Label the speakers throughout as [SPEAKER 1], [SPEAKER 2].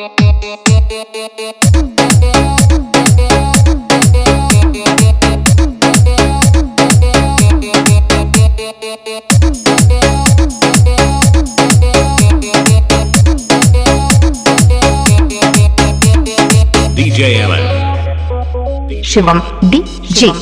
[SPEAKER 1] DJ Alan.
[SPEAKER 2] Shivam DJ.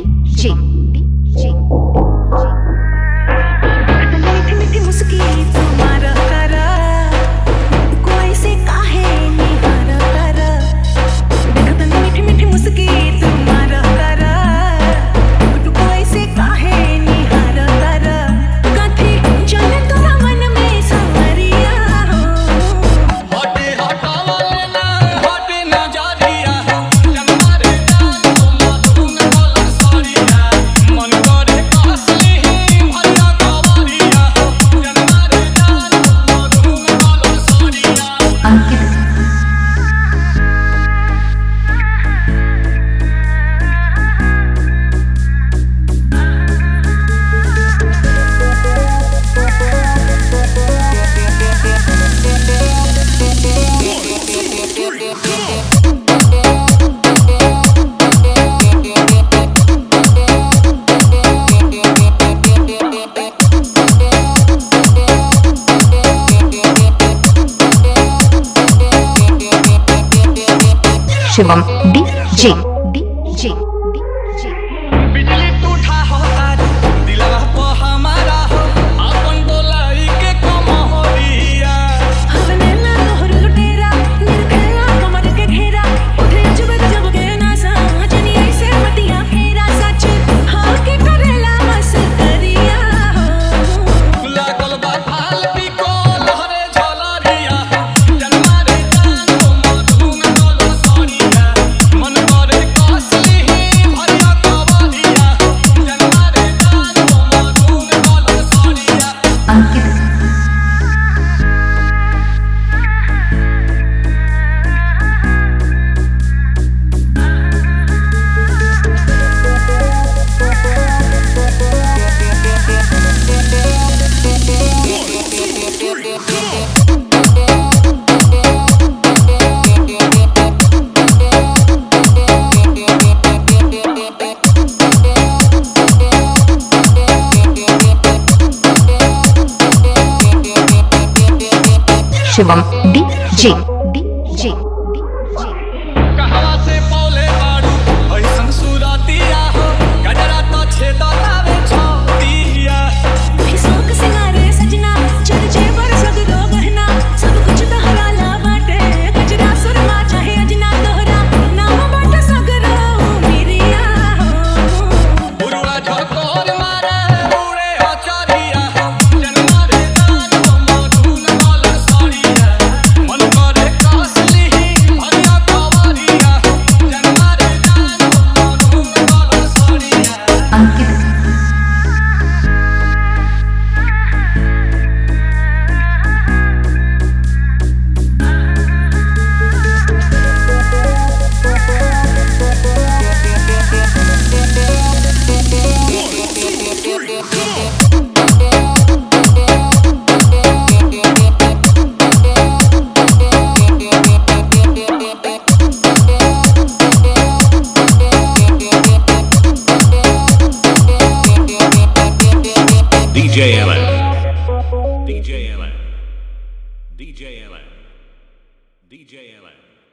[SPEAKER 2] Shivam DJ.
[SPEAKER 3] बिजली टूटा हो तारी दिलवा पे हमारा हो अपन डोलाई के कम हो दिया
[SPEAKER 4] हमने ना तोहर लुटेरा निर्खला कमर के घेरा उठे जब जब के नासा जनी ऐसे मतिया फेरा सच हाँ के करेला बस करिया
[SPEAKER 3] लागल बा फाल पिको लहरे झलरिया जन्मा रे जान हो मधुन डोलो सरिया मन करे कसली भरिया कवरिया जन्मा रे जान हो मधुन डोलो सरिया
[SPEAKER 2] Shivam DJ.
[SPEAKER 3] कहवा से पौले बाड़ू ऐसन सुरतिया हो गजरा तो छेदतावे छतिया
[SPEAKER 4] शौक सिंगारे सजना चल जे पर सगरो गहना सब कुछ तहरा ला बाटे गजरा सुरमा चाहे अजना तोहरा नाम बाटे सगरो मेरिया
[SPEAKER 3] बुरुआ झकोर मारे उड़े अचरिया जन्मा रे जान हो मधुन डोलो सरिया मन करे कसली भरिया कवरिया जन्मा रे जान हो मधुन डोलो सरिया
[SPEAKER 1] DJ Alan. DJ Alan. DJ Alan. DJ Alan.